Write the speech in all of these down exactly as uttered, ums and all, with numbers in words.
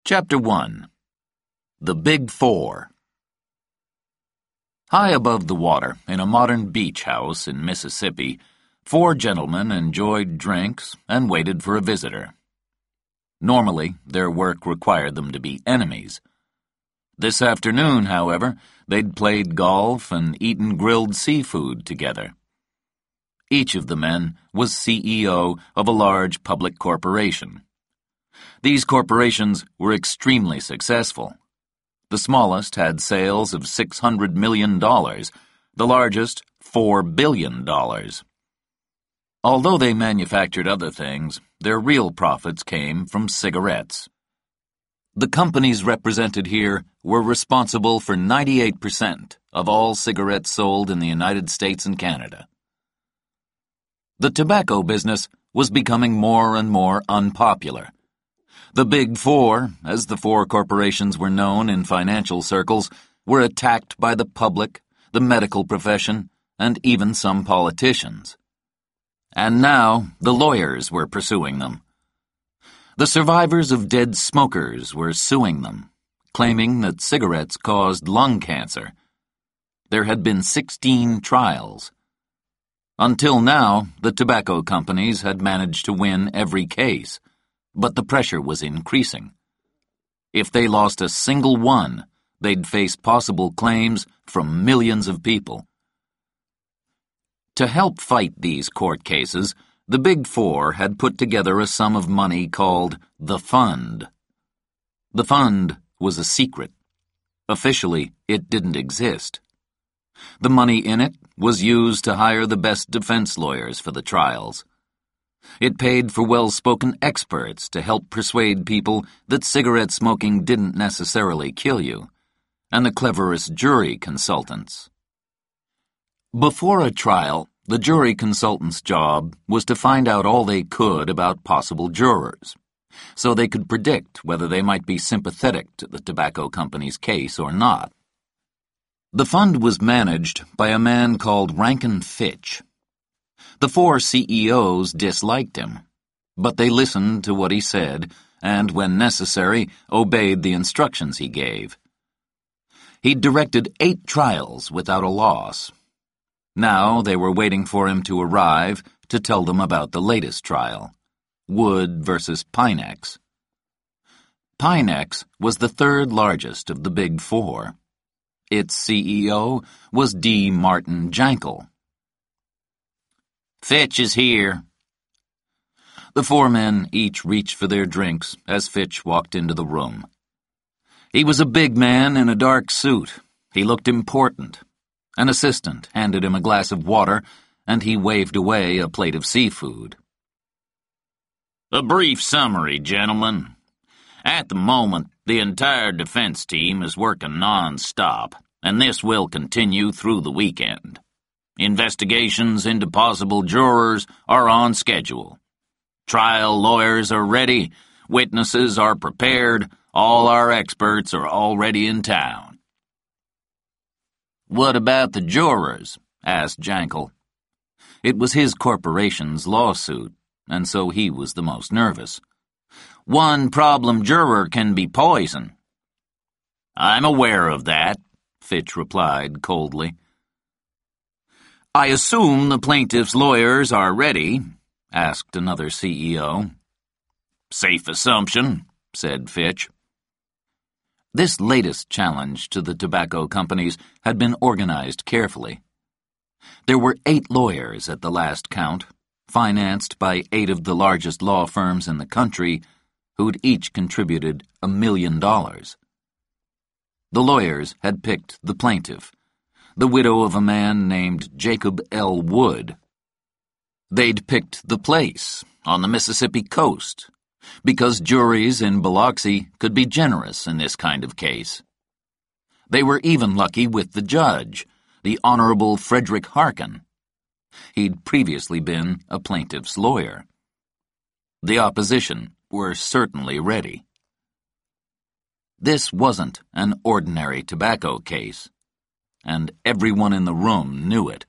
Chapter one. The Big Four. High above the water, in a modern beach house in Mississippi, four gentlemen enjoyed drinks and waited for a visitor. Normally, their work required them to be enemies. This afternoon, however, they'd played golf and eaten grilled seafood together. Each of the men was C E O of a large public corporation. These corporations were extremely successful. The smallest had sales of six hundred million dollars, the largest four billion dollars. Although they manufactured other things, their real profits came from cigarettes. The companies represented here were responsible for ninety-eight percent of all cigarettes sold in the United States and Canada. The tobacco business was becoming more and more unpopular. The Big Four, as the four corporations were known in financial circles, were attacked by the public, the medical profession, and even some politicians. And now the lawyers were pursuing them. The survivors of dead smokers were suing them, claiming that cigarettes caused lung cancer. There had been sixteen trials. Until now, the tobacco companies had managed to win every case, but the pressure was increasing. If they lost a single one, they'd face possible claims from millions of people. To help fight these court cases, the Big Four had put together a sum of money called the Fund. The Fund was a secret. Officially, it didn't exist. The money in it was used to hire the best defense lawyers for the trials. It paid for well-spoken experts to help persuade people that cigarette smoking didn't necessarily kill you, and the cleverest jury consultants. Before a trial, the jury consultant's job was to find out all they could about possible jurors, so they could predict whether they might be sympathetic to the tobacco company's case or not. The fund was managed by a man called Rankin Fitch. The four C E Os disliked him, but they listened to what he said and, when necessary, obeyed the instructions he gave. He'd directed eight trials without a loss. Now they were waiting for him to arrive to tell them about the latest trial, Wood versus Pinex. Pinex was the third largest of the Big Four. Its C E O was D. Martin Jankel. "Fitch is here." The four men each reached for their drinks as Fitch walked into the room. He was a big man in a dark suit. He looked important. An assistant handed him a glass of water, and he waved away a plate of seafood. "A brief summary, gentlemen. At the moment, the entire defense team is working non-stop, and this will continue through the weekend. Investigations into possible jurors are on schedule. Trial lawyers are ready, witnesses are prepared, all our experts are already in town." "What about the jurors?" asked Jankel. It was his corporation's lawsuit, and so he was the most nervous. "One problem juror can be poison." "I'm aware of that," Fitch replied coldly. "I assume the plaintiff's lawyers are ready?" asked another C E O. "Safe assumption," said Fitch. This latest challenge to the tobacco companies had been organized carefully. There were eight lawyers at the last count, financed by eight of the largest law firms in the country, who'd each contributed a million dollars. The lawyers had picked the plaintiff, the widow of a man named Jacob L. Wood. They'd picked the place, on the Mississippi coast, because juries in Biloxi could be generous in this kind of case. They were even lucky with the judge, the Honorable Frederick Harkin. He'd previously been a plaintiff's lawyer. The opposition were certainly ready. This wasn't an ordinary tobacco case, and everyone in the room knew it.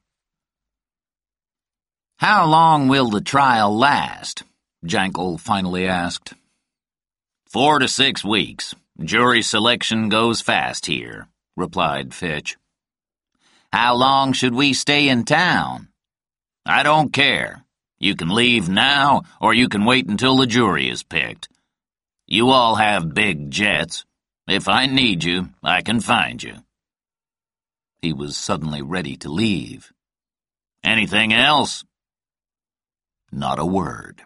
"How long will the trial last?" Jankel finally asked. Four to six weeks. Jury selection goes fast here, replied Fitch. How long should we stay in town? I don't care. You can leave now, or you can wait until the jury is picked. You all have big jets. If I need you, I can find you. He was suddenly ready to leave. Anything else? Not a word.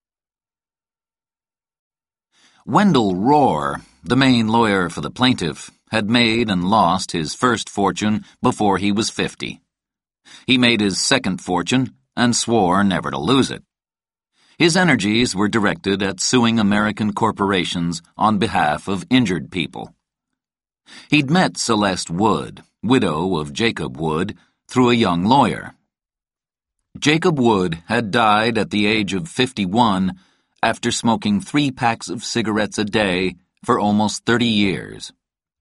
Wendell Rohr, the main lawyer for the plaintiff, had made and lost his first fortune before he was fifty. He made his second fortune and swore never to lose it. His energies were directed at suing American corporations on behalf of injured people. He'd met Celeste Wood, widow of Jacob Wood, through a young lawyer. Jacob Wood had died at the age of fifty-one after smoking three packs of cigarettes a day for almost thirty years.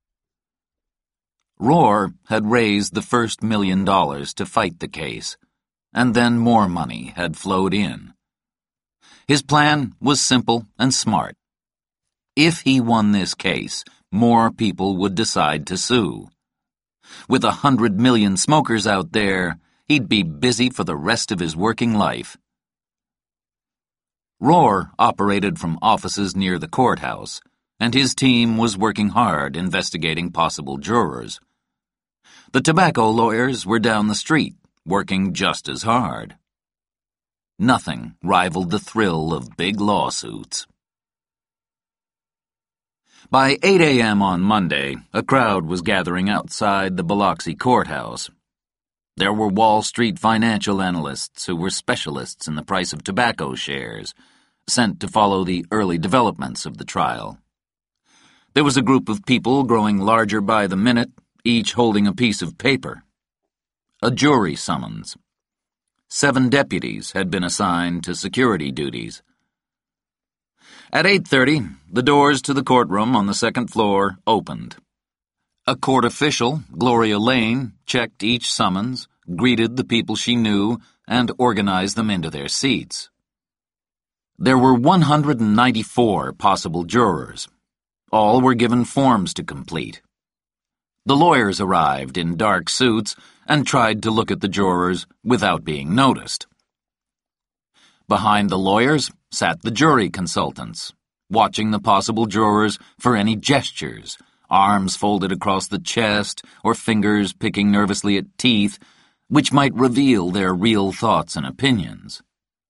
Rohr had raised the first million dollars to fight the case, and then more money had flowed in. His plan was simple and smart. If he won this case, more people would decide to sue. With a hundred million smokers out there, he'd be busy for the rest of his working life. Rohr operated from offices near the courthouse, and his team was working hard investigating possible jurors. The tobacco lawyers were down the street, working just as hard. Nothing rivaled the thrill of big lawsuits. By eight a.m. on Monday, a crowd was gathering outside the Biloxi courthouse. There were Wall Street financial analysts who were specialists in the price of tobacco shares, sent to follow the early developments of the trial. There was a group of people growing larger by the minute, each holding a piece of paper. A jury summons. Seven deputies had been assigned to security duties. At eight thirty, the doors to the courtroom on the second floor opened. A court official, Gloria Lane, checked each summons, greeted the people she knew, and organized them into their seats. There were one hundred ninety-four possible jurors. All were given forms to complete. The lawyers arrived in dark suits and tried to look at the jurors without being noticed. Behind the lawyers sat the jury consultants, watching the possible jurors for any gestures, arms folded across the chest or fingers picking nervously at teeth, which might reveal their real thoughts and opinions.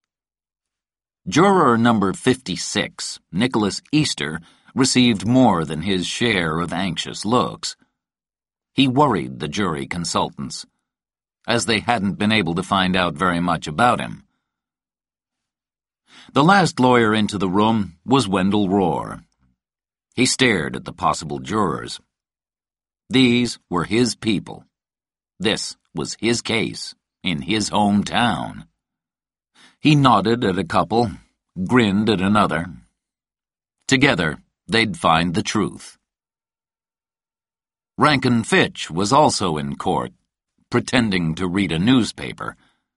Juror number fifty-six, Nicholas Easter, received more than his share of anxious looks. He worried the jury consultants, as they hadn't been able to find out very much about him. The last lawyer into the room was Wendell Rohr. He stared at the possible jurors. These were his people. This was his case, in his hometown. He nodded at a couple, grinned at another. Together, they'd find the truth. Rankin Fitch was also in court, pretending to read a newspaper.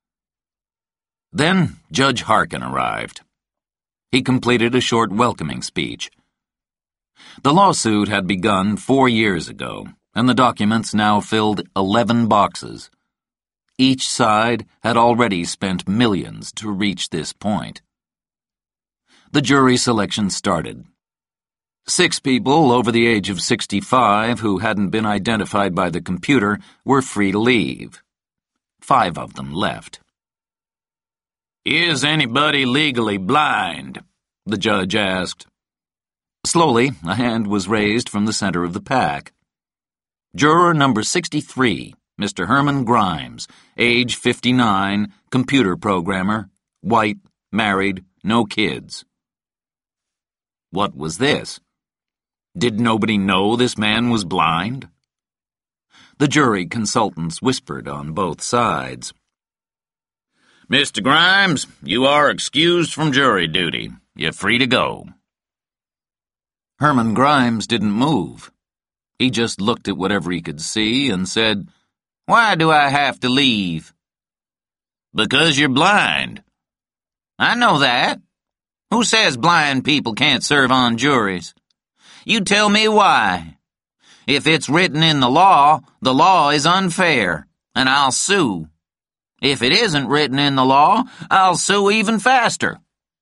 Then Judge Harkin arrived. He completed a short welcoming speech. The lawsuit had begun four years ago, and the documents now filled eleven boxes. Each side had already spent millions to reach this point. The jury selection started. Six people over the age of sixty-five who hadn't been identified by the computer were free to leave. Five of them left. "Is anybody legally blind?" the judge asked. Slowly, a hand was raised from the center of the pack. Juror number sixty-three, Mister Herman Grimes, age fifty-nine, computer programmer, white, married, no kids. What was this? Did nobody know this man was blind? The jury consultants whispered on both sides. "Mister Grimes, you are excused from jury duty. You're free to go." Herman Grimes didn't move. He just looked at whatever he could see and said, "Why do I have to leave?" "Because you're blind." "I know that. Who says blind people can't serve on juries? You tell me why. If it's written in the law, the law is unfair, and I'll sue. If it isn't written in the law, I'll sue even faster.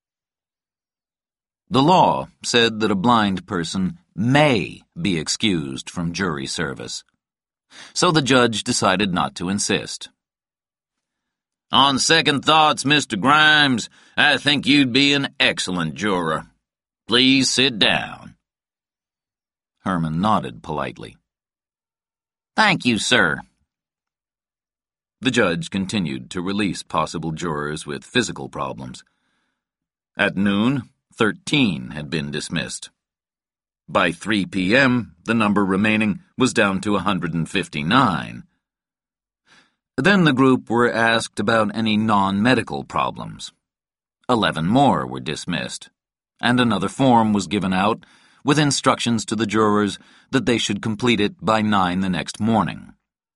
The law said that a blind person may be excused from jury service, so the judge decided not to insist. On second thoughts, Mister Grimes, I think you'd be an excellent juror. Please sit down. Herman nodded politely. Thank you, sir. The judge continued to release possible jurors with physical problems. At noon, thirteen had been dismissed. By three p m, the number remaining was down to one hundred fifty-nine. Then the group were asked about any non-medical problems. Eleven more were dismissed, and another form was given out with instructions to the jurors that they should complete it by nine the next morning.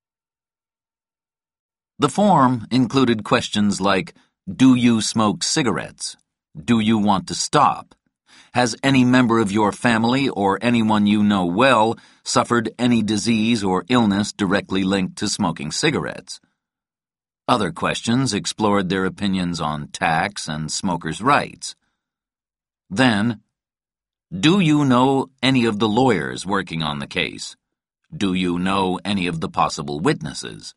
The form included questions like, do you smoke cigarettes? Do you want to stop? Has any member of your family or anyone you know well suffered any disease or illness directly linked to smoking cigarettes? Other questions explored their opinions on tax and smokers' rights. Then, do you know any of the lawyers working on the case? Do you know any of the possible witnesses?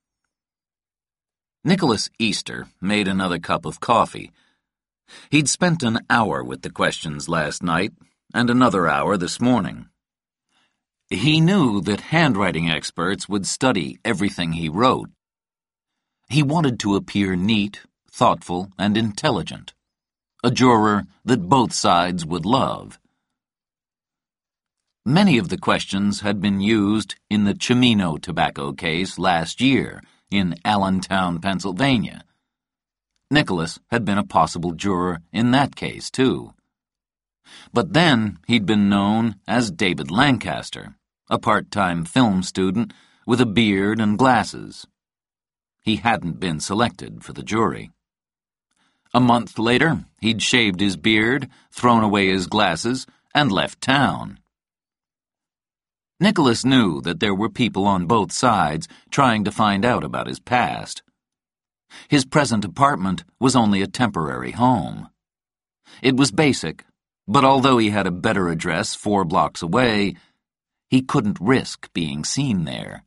Nicholas Easter made another cup of coffee. He'd spent an hour with the questions last night and another hour this morning. He knew that handwriting experts would study everything he wrote. He wanted to appear neat, thoughtful, and intelligent, a juror that both sides would love. Many of the questions had been used in the Cimino tobacco case last year in Allentown, Pennsylvania. Nicholas had been a possible juror in that case, too. But then he'd been known as David Lancaster, a part-time film student with a beard and glasses. He hadn't been selected for the jury. A month later, he'd shaved his beard, thrown away his glasses, and left town. Nicholas knew that there were people on both sides trying to find out about his past. His present apartment was only a temporary home. It was basic, but although he had a better address four blocks away, he couldn't risk being seen there.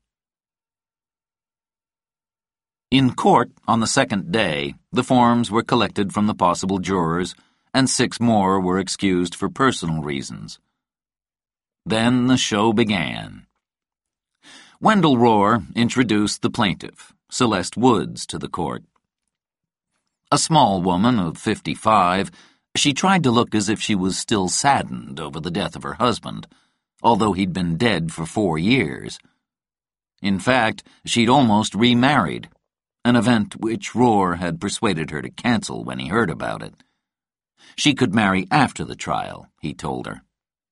In court on the second day, the forms were collected from the possible jurors, and six more were excused for personal reasons. Then the show began. Wendell Rohr introduced the plaintiff, Celeste Woods, to the court. A small woman of fifty-five, she tried to look as if she was still saddened over the death of her husband, although he'd been dead for four years. In fact, she'd almost remarried, an event which Rohr had persuaded her to cancel when he heard about it. She could marry after the trial, he told her.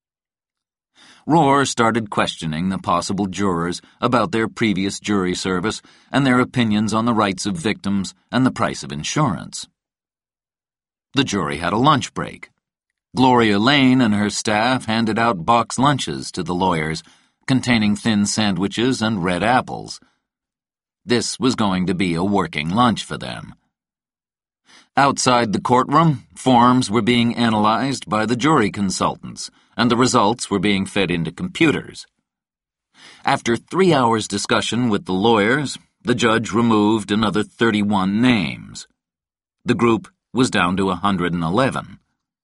Rohr started questioning the possible jurors about their previous jury service and their opinions on the rights of victims and the price of insurance. The jury had a lunch break. Gloria Lane and her staff handed out box lunches to the lawyers, containing thin sandwiches and red apples. This was going to be a working lunch for them. Outside the courtroom, forms were being analyzed by the jury consultants, and the results were being fed into computers. After three hours' discussion with the lawyers, the judge removed another thirty-one names. The group was down to one hundred eleven.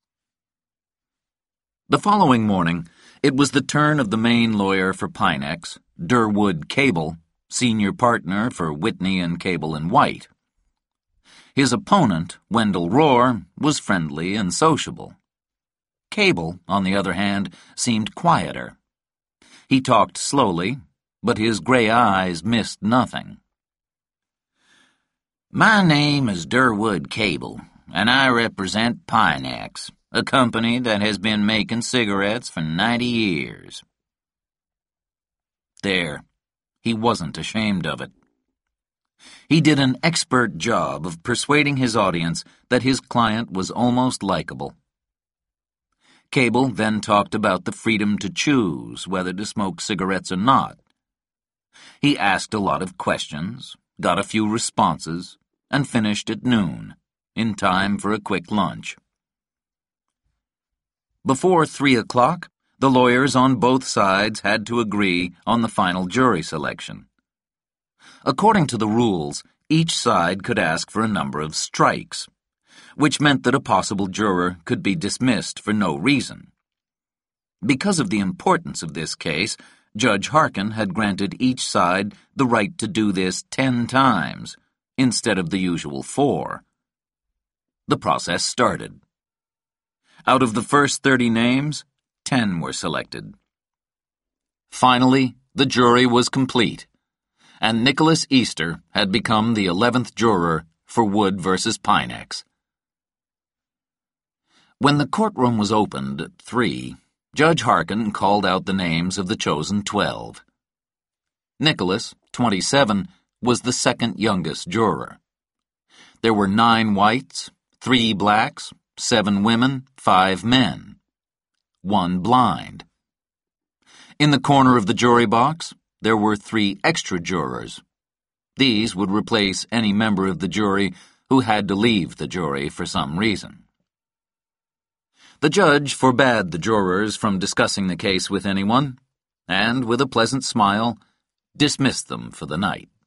The following morning, it was the turn of the main lawyer for Pinex, Durwood Cable, senior partner for Whitney and Cable and White. His opponent, Wendell Rohr, was friendly and sociable. Cable, on the other hand, seemed quieter. He talked slowly, but his gray eyes missed nothing. My name is Durwood Cable, and I represent Pinex, a company that has been making cigarettes for ninety years. There, he wasn't ashamed of it. He did an expert job of persuading his audience that his client was almost likable Cable then talked about the freedom to choose whether to smoke cigarettes or not. He asked a lot of questions, got a few responses, and finished at noon, in time for a quick lunch. Before three o'clock, the lawyers on both sides had to agree on the final jury selection. According to the rules, each side could ask for a number of strikes, which meant that a possible juror could be dismissed for no reason. Because of the importance of this case, Judge Harkin had granted each side the right to do this ten times, instead of the usual four. The process started. Out of the first thirty names, ten were selected. Finally, the jury was complete, and Nicholas Easter had become the eleventh juror for Wood versus Pinex. When the courtroom was opened at three, Judge Harkin called out the names of the chosen twelve. Nicholas, twenty-seven, was the second youngest juror. There were nine whites, three blacks, seven women, five men, one blind. In the corner of the jury box, there were three extra jurors. These would replace any member of the jury who had to leave the jury for some reason. The judge forbade the jurors from discussing the case with anyone, and with a pleasant smile, dismissed them for the night.